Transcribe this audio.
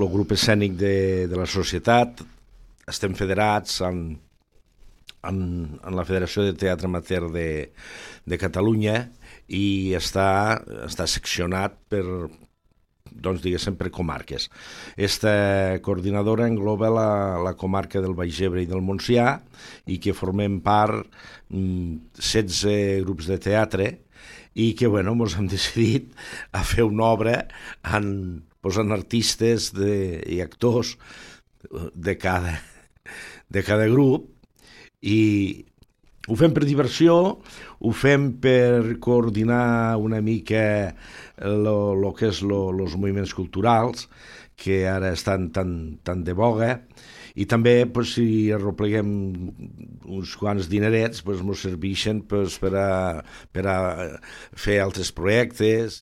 el grup escènic de la societat, estem federats en la Federació de Teatre Amateur de Catalunya i està seccionat per, doncs, diguéssim, per comarques. Esta coordinadora engloba la comarca del Baix Ebre i del Montsià i que formem part 16 grups de teatre i que, bueno, ens hem decidit a fer una obra posant artistes i actors de cada grup i ho fem per diversió, ho fem per coordinar una mica el que és els moviments culturals que ara estan tan de boga i també si arropleguem uns quants dinerets ens serveixen per a fer altres projectes.